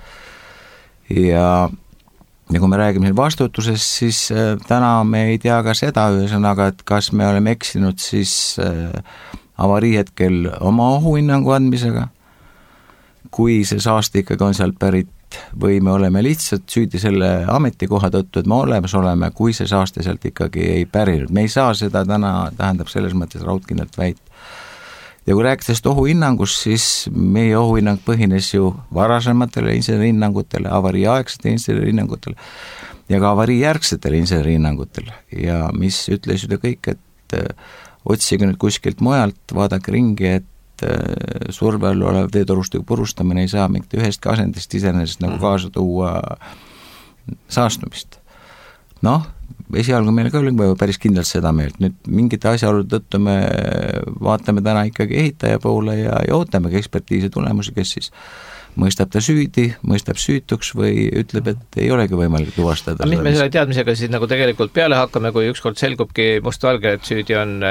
Ja kui me räägime siin vastutusest, siis täna me ei tea ka seda ühesõnaga, et kas me oleme eksinud siis avarii hetkel oma ohuhinnangu andmisega, kui see saaste ikkagi on sealt pärit, või me oleme lihtsalt süüdi selle ametikoha tõttu, et me olemas oleme, kui see saaste sealt ikkagi ei pärinud. Me ei saa seda täna, tähendab selles mõttes raudkindlalt väita. Ja kui rääkida sellest ohuhinnangust, siis meie ohuhinnang põhines ju varasematele insenerihinnangutele, avariiaegsete insenerihinnangutele ja ka avariijärgsetele insenerihinnangutele. Ja mis ütles ju kõik, et otsige nüüd kuskilt mujalt, vaadake ringi, et surve all olev veetorustiku purustamine ei saa mingit ühest asendist iseenesest nagu kaasa tuua saastumist. Noh, esialgu meil ka oli päris kindlalt seda meelt, nüüd mingite asjaolude tõttu me vaatame täna ikkagi ehitaja poole ja ootamegi ekspertiisi tulemusi, kes siis mõistab ta süüdi, mõistab süütuks või ütleb, et ei olegi võimalik tuvastada. Mis me selle teadmisega siis nagu tegelikult peale hakkame, kui ükskord selgubki mustvalge, et süüdi on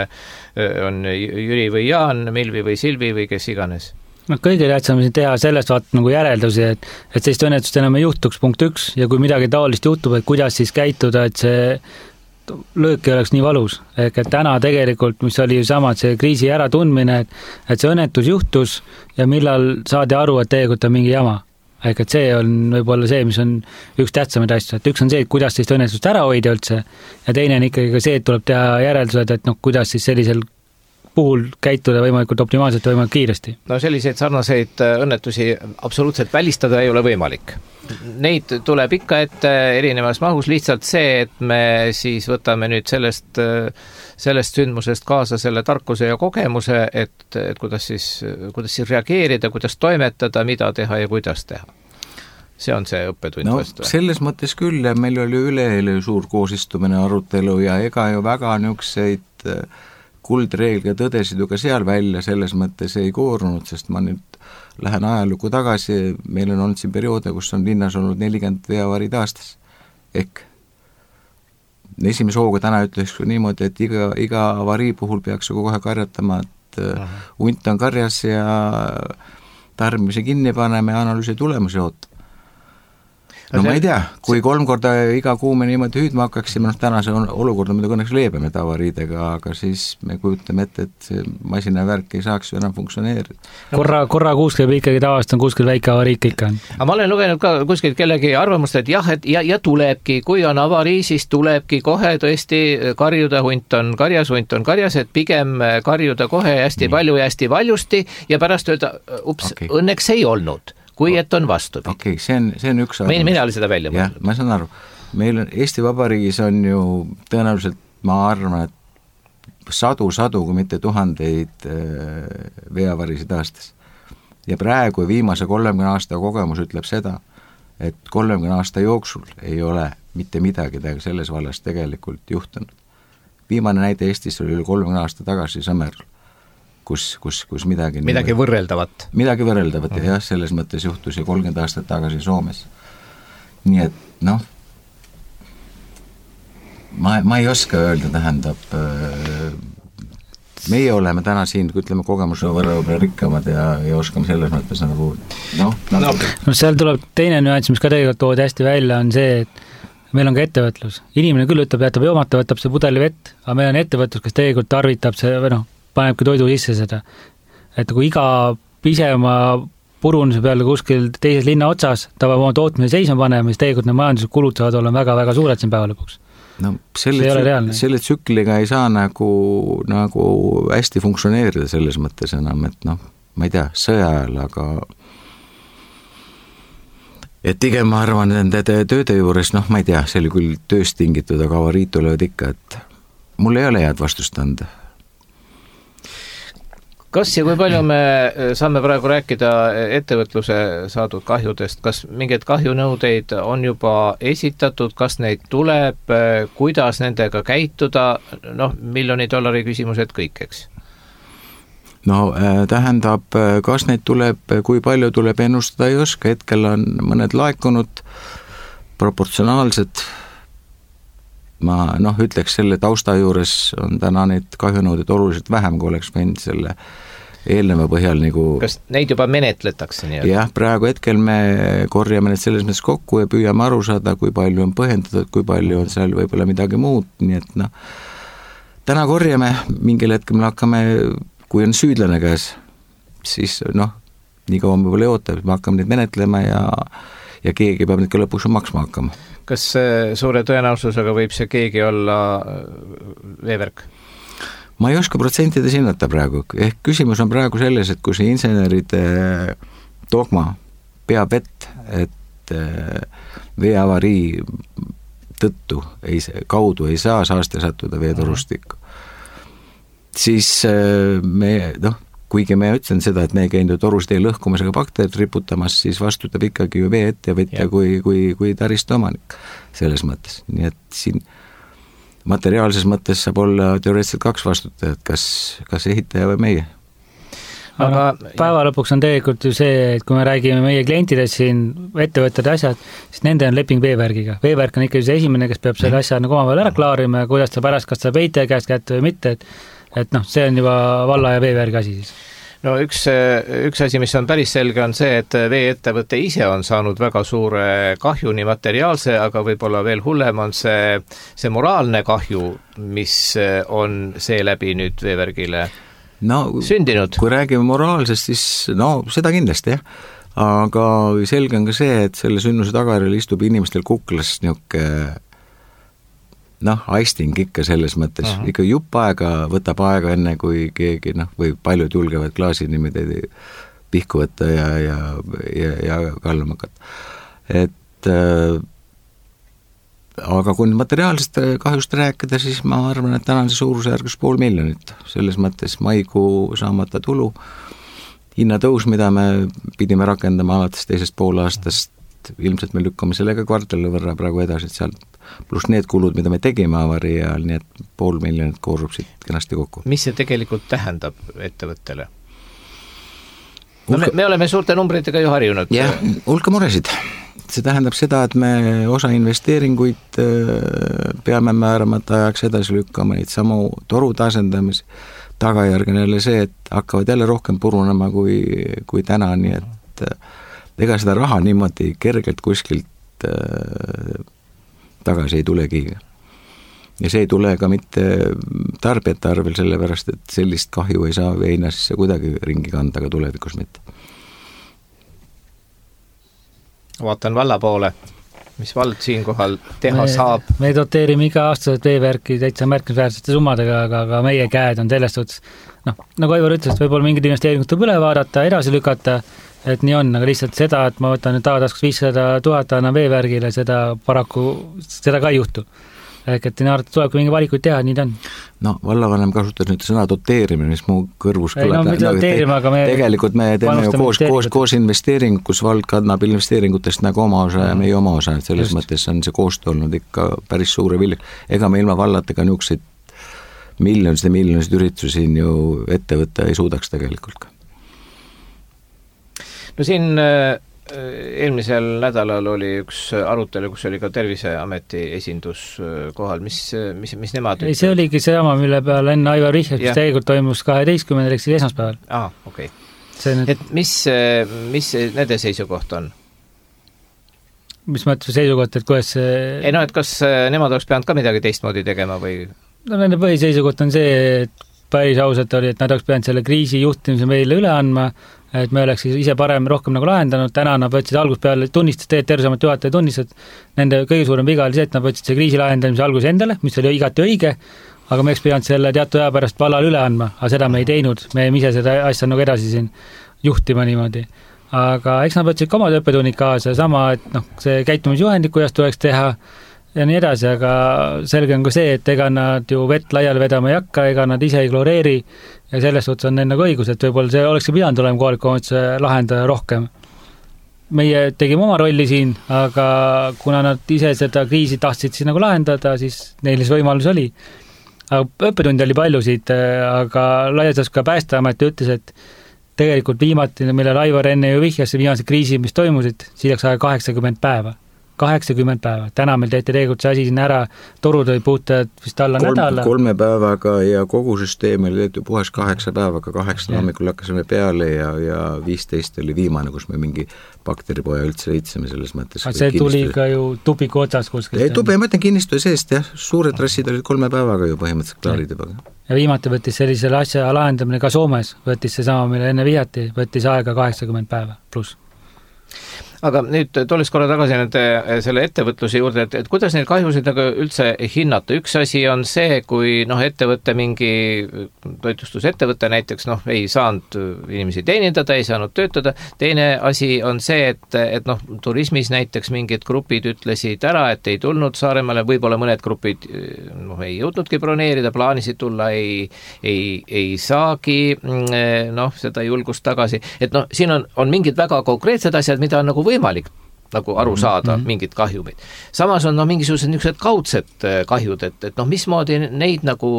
Jüri või Jaan, Milvi või Silvi või kes iganes? No kõige tähtsam siin teha sellest vaata nagu järeldusi, et sellist õnnetust enam ei juhtuks, punkt 1, ja kui midagi taolist juhtub, et kuidas siis käituda, et see löök ei oleks nii valus. Ehk et täna tegelikult, mis oli ju sama, et see kriisi äratundmine, et see õnnetus juhtus ja millal saadi aru, et tegelikult on mingi jama. Ehk et see on võib-olla see, mis on üks tähtsamaid asju, et üks on see, et kuidas sellist õnnetust ära hoida üldse ja teine on ikkagi ka see, et tuleb teha järeldused, et kuidas siis sellisel puhul käituda võimalikult optimaalselt ja võimalikult kiiresti. No selliseid sarnaseid õnnetusi absoluutselt välistada ei ole võimalik. Neid tuleb ikka ette erinevas mahus, lihtsalt see, et me siis võtame nüüd sellest sündmusest kaasa selle tarkuse ja kogemuse, et kuidas siis reageerida, kuidas toimetada, mida teha ja kuidas teha. See on see õppetund vastu. Selles mõttes küll, ja meil oli üleeile suur koosistumine arutelu ja ega ju väga niisuguseid kuldreegel tõdesid ju ka seal välja, selles mõttes ei koorunud, sest ma nüüd lähen ajalukku tagasi, meil on olnud siin perioode, kus on linnas olnud 40 veeavariid aastas. Ehk esimese hooga täna ütleks niimoodi, et iga avarii puhul peaks kohe karjatama, et hunt on karjas ja tarbimise kinni paneme ja analüüsi tulemusi ootame. No ma ei tea, kui 3 korda iga kuu me niimoodi hüüdma hakkaksime, tänase olukord on muidugi õnneks leebem avariidega, aga siis me kujutame ette, et see masinavärk ei saaks ju enam funktsioneerida. Korra kuus käib ikkagi tavaliselt on kuskil väike avariik ikka. Aga ma olen lugenud ka kuskilt kellegi arvamust, et jah, ja tulebki, kui on avarii, siis tulebki kohe tõesti karjuda, hunt on karjas, et pigem karjuda kohe hästi palju ja hästi valjusti ja pärast öelda, õnneks ei olnud. Kui et on vastupidi. Okei, see on üks arvamus. Mina oli seda välja mõelnud. Ma saan aru. Meil on Eesti Vabariigis on ju tõenäoliselt, ma arvan, et sadu, kui mitte tuhandeid veeavariisid aastas. Ja praegu viimase 30 aasta kogemus ütleb seda, et 30 aasta jooksul ei ole mitte midagi selles vallas tegelikult juhtunud. Viimane näide Eestis oli 30 aasta tagasi Sõmerul. Kus midagi võrreldavat. Midagi võrreldavat ja jah, selles mõttes juhtus ja 30 aastat tagasi Soomes. Nii et ma ei oska öelda, tähendab, meie oleme täna siin, ütleme, kogemuse võrra rikkamad ja oskame selles mõttes nagu No seal tuleb teine nüanss, mis ka tegelikult toodi hästi välja, on see, et meil on ka ettevõtlus. Inimene küll ütleb, jätab joomata, võtab see pudeli vett, aga meil on ettevõtlus, kes tegelikult tarvitab see või panebki toidu sisse seda. Et kui iga pisema purunuse peale kuskil teises linna otsas, ta peab oma tootmise seisma panema, siis tegelikult need majandused kulud saavad olla väga-väga suured siin päeva lõpuks. No selle tsükliga ei saa nagu hästi funktsioneerida selles mõttes enam, et ma ei tea, sõja ajal, aga et pigem ma arvan, nende tööde juures, ma ei tea, see oli küll tööst tingitud, aga avariid tulevad ikka, et mul ei ole head vastust anda. Kas ja kui palju me saame praegu rääkida ettevõtluse saadud kahjudest, kas mingeid kahjunõudeid on juba esitatud, kas neid tuleb, kuidas nendega käituda, $1 miljoni küsimused kõik, eks? Tähendab, kas neid tuleb, kui palju tuleb ennustada ei oska, hetkel on mõned laekunud proportsionaalsed ma ütleks selle tausta juures on täna neid kahjunõudeid oluliselt vähem, kui oleks võinud selle eelneva põhjal nagu... Kas neid juba menetletakse nii? Jah, praegu hetkel me korjame need selles mõttes kokku ja püüame aru saada, kui palju on põhjendatud, kui palju on seal võib-olla midagi muud, nii et täna korjame, mingil hetkel me hakkame, kui on süüdlane käes, siis nii kaua me võib-olla oota, me hakkame neid menetlema ja keegi peab neid ka lõpuks maksma hakkama. Kas suure tõenäosusega võib see keegi olla veevärk? Ma ei oska protsentides hinnata praegu, ehk küsimus on praegu selles, et kui see inseneride dogma peab et veeavarii tõttu kaudu ei saa saaste sattuda veetorustikku, siis me, kuigi me ütlen seda, et me ei käinud torustee lõhkumas ega bakterid riputamas, siis vastutab ikkagi ju vee-ettevõtja kui taristu omanik selles mõttes. Nii et siin materiaalses mõttes saab olla teoreetiliselt 2 vastutajat, kas ehitaja või meie. Aga päeva lõpuks on tegelikult ju see, et kui me räägime meie klientidest siin, ettevõtted asjad, siis nende on leping veevärgiga. Veevärk on ikkagi see esimene, kes peab selle asja nagu omavahel ära klaarima ja kuidas ta pärast, kas ta peite käest kätte või mitte, et see on juba valla ja veevärgi asi siis. No üks asi, mis on päris selge, on see, et vee-ettevõte ise on saanud väga suure kahju, nii materiaalse, aga võib-olla veel hullem on see moraalne kahju, mis on seeläbi nüüd veevärgile sündinud. Kui räägime moraalsest, siis seda kindlasti jah, aga selge on ka see, et selle sünnuse tagajärjel istub inimestel kuklas aisting ikka selles mõttes, ikka jupp aega võtab aega enne, kui keegi või paljud julgevad klaasi niimoodi pihku võtta ja kallama hakata. Aga kui materiaalsest kahjust rääkida, siis ma arvan, et täna on see suurusjärgus 500 000, selles mõttes maikuu saamata tulu, hinnatõus, mida me pidime rakendama alates teisest poolaastast, ilmselt me lükkame sellega kvartali võrra praegu edasi, et sealt pluss need kulud, mida me tegime avarii ajal, nii et 500 000 koorub siit kenasti kokku. Mis see tegelikult tähendab ettevõttele? Me oleme suurte numbritega ju harjunud. Jah, hulka muresid. See tähendab seda, et me osa investeeringuid peame määramata ajaks edasi lükkama, neid samu torude asendamise tagajärg on jälle see, et hakkavad jälle rohkem purunema kui täna, nii et ega seda raha niimoodi kergelt kuskilt tagasi ei tulegi. Ja see ei tule ka mitte tarbijate arvel, sellepärast, et sellist kahju ei saa veinasisse kuidagi ringi kanda, aga tulevikus mitte. Vaatan valla poole, mis vald siinkohal teha saab. Me doteerime iga aastaselt veevärki täitsa märkimisväärsete summadega, aga meie käed on sellest suhtes, nagu Aivar ütles, võib-olla mingid investeeringud tuleb üle vaadata, edasi lükata, et nii on, aga lihtsalt seda, et ma võtan nüüd tagataskus 500 000 annan veevärgile, seda paraku, seda ka ei juhtu. Ehk et tuleb mingi valikuid teha, nii ta on. Vallavanem kasutas nüüd sõna doteerimine, mis mu kõrvus kõlab. Tegelikult me teeme ju koos investeering, kus vald kannab investeeringutest nagu oma osa ja meie oma osa, et selles mõttes on see koostöö olnud ikka päris suure vilja. Ega me ilma vallatega niisuguseid miljonid üritusi siin ju ettevõtte ei suudaks tegelikult ka. No siin eelmisel nädalal oli üks arutelu, kus oli ka Terviseameti esindus kohal, mis nemad ei, see oligi see jama, mille peal enne Aivar Vihjad, mis tegelikult toimus 12. esmaspäeval. Okei. Et mis nende seisukoht on? Mis mõttes seisukoht, et kuidas see... Ei et kas nemad oleks pidanud ka midagi teistmoodi tegema või? Nende põhiseisukoht on see, et päris ausalt oli, et nad oleks pidanud selle kriisi juhtimise meile üle andma, et me oleks ise rohkem nagu lahendanud, täna nad võtsid algust peale, tunnistas Terviseameti juhataja tunnistas, nende kõige suurem viga oli see, et nad võtsid see kriisi lahendamise algus endale, mis oli igati õige, aga me oleks pidanud selle teatud aja pärast vallal üle andma, aga seda me ei teinud, me ise seda asja nagu edasi siin juhtima niimoodi. Aga eks nad võtsid ka omad õppetunnid kaasa, sama, et see käitumisjuhendid, kuidas tuleks teha ja nii edasi, aga selge on ka see, et ega nad ju vett laiali vedama ei hakka, ega nad ise ei kloreeri ja selles suhtes on neil nagu õigus, et võib-olla see oleks pidanud olema kohaliku omavalitsuse lahendaja rohkem. Meie tegime oma rolli siin, aga kuna nad ise seda kriisi tahtsid siis nagu lahendada, siis neil see võimalus oli. Aga õppetundi oli paljusid, aga laiastas ka Päästeamet ütles, et tegelikult viimati, millel Aivar enne ju vihjas, viimased kriisi, mis toimusid, siis läks aega 80 päeva. 80 päeva. Täna meil tehti tegelikult see asi sinna ära, torud olid puhtad vist alla nädala. 3 päevaga ja kogu süsteem oli tehtud puhas 8 päevaga, 8 hommikul hakkasime peale ja 15 oli viimane, kus me mingi bakteripoja üldse leidsime selles mõttes. See tuli ka ju tupiku otsas kuskil. Ei, tubi, ma mõtlen kinnistu seest, jah. Suured rassid olid 3 päevaga ju põhimõtteliselt klaarid juba. Ja viimati võttis sellisele asja lahendamine ka Soomes, võttis see sama, mille enne vihati, võttis aega 80 päeva pluss. Aga nüüd tulles korra tagasi nende selle ettevõtluse juurde, et kuidas neid kahjusid nagu üldse hinnata? Üks asi on see, kui ettevõtte mingi toitlustusettevõte näiteks ei saanud inimesi teenindada, ei saanud töötada. Teine asi on see, et turismis näiteks mingid grupid ütlesid ära, et ei tulnud Saaremaale, võib-olla mõned grupid ei jõudnudki broneerida, plaanisid tulla, ei saagi seda julgust tagasi. Et siin on mingid väga konkreetsed asjad, mida on nagu võimalik nagu aru saada mingid kahjumid. Samas on mingisugused niisugused kaudsed kahjud, et mismoodi neid nagu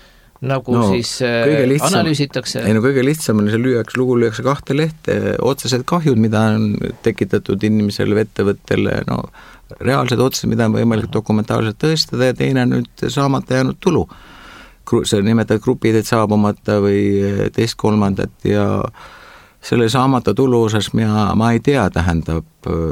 siis analüüsitakse? Ei, kõige lihtsam on see lugu lüüakse 2 lehte, otsesed kahjud, mida on tekitatud inimesele või ettevõttele, reaalsed otsesed, mida on võimalik dokumentaalselt tõestada ja teine on nüüd saamata jäänud tulu. See nimetad grupid, et saabumata või teist kolmandat ja selle saamata tulu osas ma ei tea, tähendab,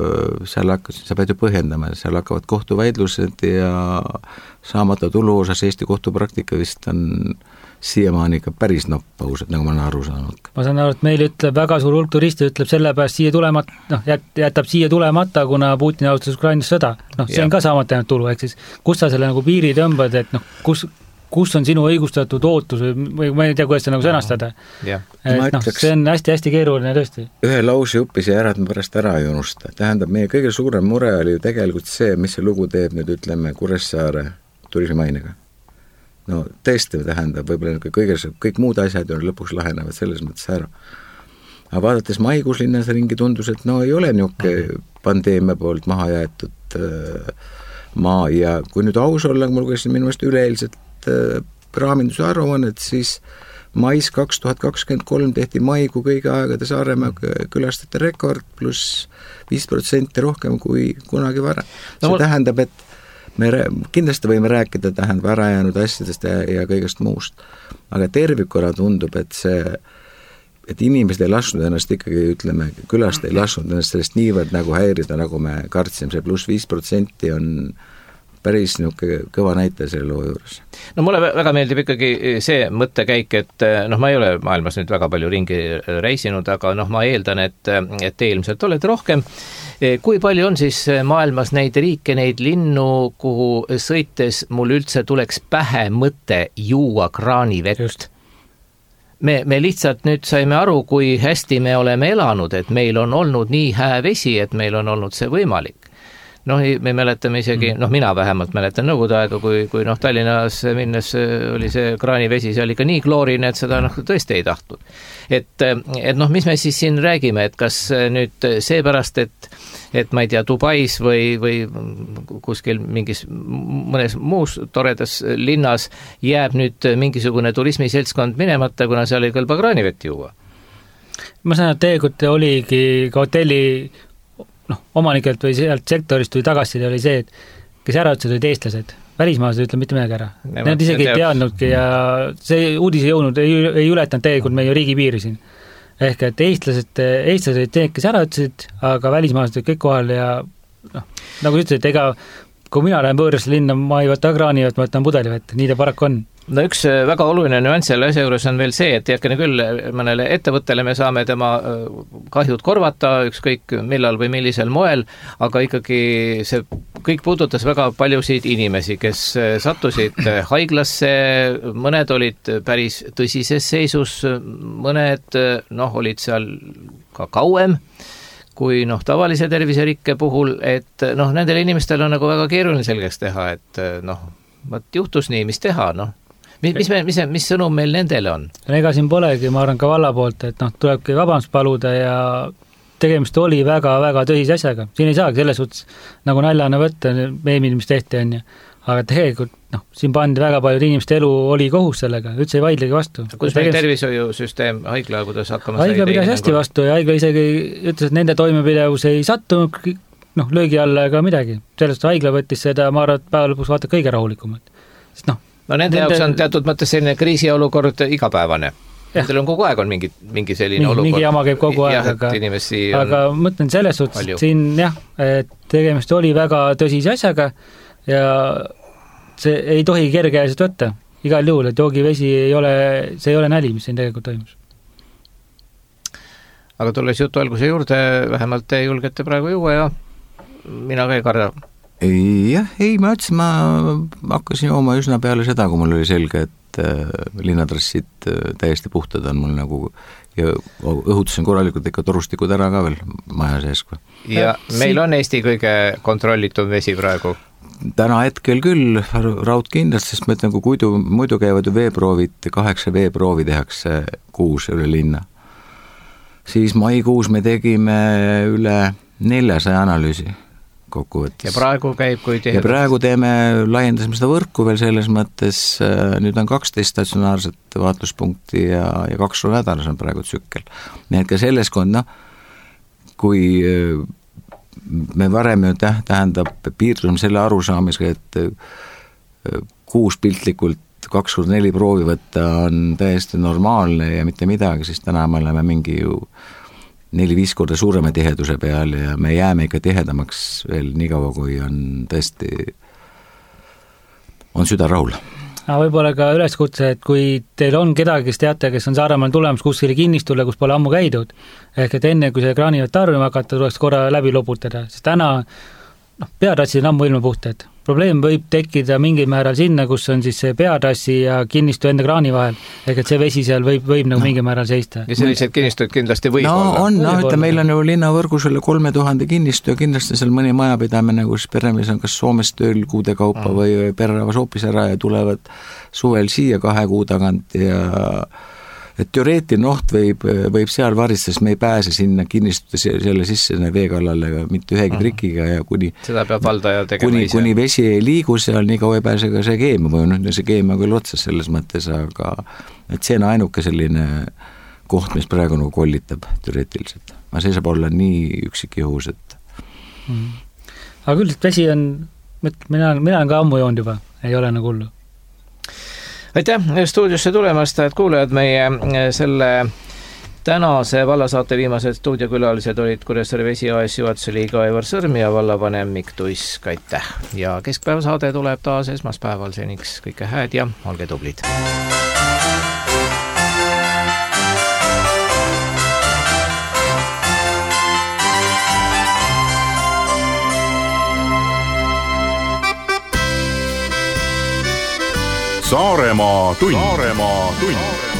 sa pead ju põhjendama, seal hakkavad kohtuvaidlused ja saamata tulu osas Eesti kohtupraktika vist on siiamaani ikka päris noppa ausalt, nagu ma olen aru saanud. Ma saan aru, et meil ütleb väga suur hulk turisti, ütleb sellepärast siia tulemata, jätab siia tulemata, kuna Putin alustas Ukrainas sõda. See on ka saamata jäänud tulu, ehk siis kus sa selle nagu piiri tõmbad, et kus on sinu õigustatud ootus või ma ei tea, kuidas seda nagu sõnastada. See on hästi-hästi keeruline tõesti. Ühe lause õppisi ära, et ma pärast ära ei unusta. Tähendab, meie kõige suurem mure oli ju tegelikult see, mis see lugu teeb nüüd, ütleme, Kuressaare turismimainega. Tõesti tähendab, võib-olla kõik muud asjad ju lõpuks lahenevad selles mõttes ära. Aga vaadates maikuus linnas ringi tundus, et ei ole niisugune pandeemia poolt maha jäetud maa ja kui nüüd aus olla, mul käisin minu meelest üleeilselt raaminduse aruannet, siis mais 2023 tehti maikuu kõige aegade Saaremaa külastajate rekord pluss 5% rohkem kui kunagi varem. See tähendab, et me kindlasti võime rääkida ära jäänud asjadest ja kõigest muust, aga tervikuna tundub, et inimesed ei lasknud ennast ikkagi, ütleme, külast ei lasknud ennast sellest niivõrd nagu häirida, nagu me kartsime, see pluss 5% on päris kõva näite selle loo juures. Mulle väga meeldib ikkagi see mõttekäik, et ma ei ole maailmas nüüd väga palju ringi reisinud, aga ma eeldan, et ilmselt oled rohkem. Kui palju on siis maailmas neid riike, neid linnu, kuhu sõites mul üldse tuleks pähe mõte juua kraanivett? Just. Me lihtsalt nüüd saime aru, kui hästi me oleme elanud, et meil on olnud nii hää vesi, et meil on olnud see võimalik. Me mäletame isegi, mina vähemalt mäletan nõukogude aega, kui Tallinnas minnes oli see kraanivesi, see oli ka nii kloorine, et seda tõesti ei tahtnud. Et mis me siis siin räägime, et kas nüüd seepärast, et ma ei tea, Dubais või kuskil mõnes muus toredas linnas jääb nüüd mingisugune turismiseltskond minemata, kuna seal ei kõlba kraanivett juua? Ma saan, et tegelikult oligi ka hotelli omanikelt või sealt sektorist või tagasiside oli see, et kes ära ütlesid, olid eestlased. Välismaalased ütleb mitte midagi ära. Need isegi ei teadnudki ja see uudis ei jõudnud, ei ületanud tegelikult meie riigi piiri siin. Ehk et eestlased olid need, kes ära ütlesid, aga välismaalased olid kõik kohal ja nagu ütlesid, ega kui mina lähen võõrasse linna, ma ei võta kraanivett, ma võtan pudelivett, nii ta paraku on. Üks väga oluline nüanss selle asja juures on veel see, et jätkene küll mõnele ettevõttele me saame tema kahjud korvata ükskõik millal või millisel moel, aga ikkagi see kõik puudutas väga paljusid inimesi, kes sattusid haiglasse, mõned olid päris tõsises seisus, mõned olid seal ka kauem kui tavalise terviserikke puhul, et nendel inimestel on nagu väga keeruline selgeks teha, et juhtus nii, mis teha, Mis sõnum meil nendele on? Ega siin polegi, ma arvan ka valla poolt, et tulebki vabandust paluda ja tegemist oli väga-väga tõsise asjaga. Siin ei saagi selles suhtes nagu naljana võtta meemid, mis tehti on ja. Aga tegelikult siin pandi väga paljud inimeste elu oli kohus sellega, üldse ei vaidlegi vastu. Kus meil tervishoiusüsteem, haigla, kuidas hakkama haigla pidas hästi vastu ja haigla isegi ütles, et nende toimepidevus ei sattunud löögi alla ega midagi. Sellest haigla võttis seda, ma arvan, et päeva lõpuks vaatab kõige rahulikumalt. Sest nende jaoks on teatud mõttes selline kriisiolukord igapäevane. Nendel on kogu aeg on mingi selline olukord. Mingi jama käib kogu aeg, aga mõtlen selles suhtes, siin et tegemist oli väga tõsise asjaga ja see ei tohi kergeäiselt võtta. Igal juhul, et joogivesi see ei ole näli, mis siin tegelikult toimus. Aga tulles jutu alguse juurde, vähemalt te julgete praegu juua ja mina ka ei karda. Ma ütlesin, ma hakkasin jooma üsna peale seda, kui mul oli selge, et linnatrassid täiesti puhtad on mul nagu ja õhutasin korralikult ikka torustikud ära ka veel maja sees. Ja meil on Eesti kõige kontrollitum vesi praegu? Täna hetkel küll raudkindlast, sest ma ütlen, kui muidu käivad ju veeproovid, 8 veeproovi tehakse kuus üle linna. Siis maikuus me tegime üle 400 analüüsi kokkuvõttes. Ja praegu käib kui ja praegu laiendasime seda võrku veel selles mõttes, nüüd on 12 statsionaarset vaatluspunkti ja 2 nädalas on praegu tsükkel. Nii et ka selles kond, kui me varem ju tähendab piirdusime selle arusaamisega, et 6 piltlikult 2x4 proovi võtta on täiesti normaalne ja mitte midagi, siis täna me oleme mingi ju 4-5 korda suurema tiheduse peal ja me jääme ikka tihedamaks veel nii kaua, kui on tõesti süda rahul. Võib-olla ka üleskutse, et kui teil on kedagi, kes teate, kes on Saaremaal tulemas kuskile kinnistule, kus pole ammu käidud, ehk et enne, kui see kraanivad tarvima hakata, tuleks korra läbi loputada, sest täna peatrassid on ammu ilma puhtad. Probleem võib tekkida mingil määral sinna, kus on siis see peatrassi ja kinnistu enda kraani vahel, ehk et see vesi seal võib nagu mingil määral seista. Ja sellised kinnistuid kindlasti võib olla? Meil on ju linnavõrgus üle 3000 kinnistu ja kindlasti seal mõni majapidame, nagu siis peremees on kas Soomest tööl kuude kaupa või pererahvas hoopis ära ja tulevad suvel siia 2 kuu tagant ja et teoreetiline oht võib seal varista, sest me ei pääse sinna kinnistuda selle sisse veekallale mitte ühegi trikiga ja seda peab valdaja tegema ise. Kuni vesi ei liigu seal, nii kaua ei pääse ka see keemia või see keemia küll otsas selles mõttes, aga et see on ainuke selline koht, mis praegu nagu kollitab teoreetiliselt. Aga see saab olla nii üksik juhus, et Aga küll, et vesi on, mina olen ka ammu joonud juba, ei ole nagu hullu. Aitäh stuudiosse tulemast, et kuulajad meie selle tänase vallasaate viimased stuudiokülalised olid Kuressaare Vesi AS juhatuse liige Aivar Sõrm ja vallavanem Mikk Tuisk, aitäh. Ja keskpäevasaade tuleb taas esmaspäeval, seniks kõike hääd ja olge tublid. Saaremaa tund.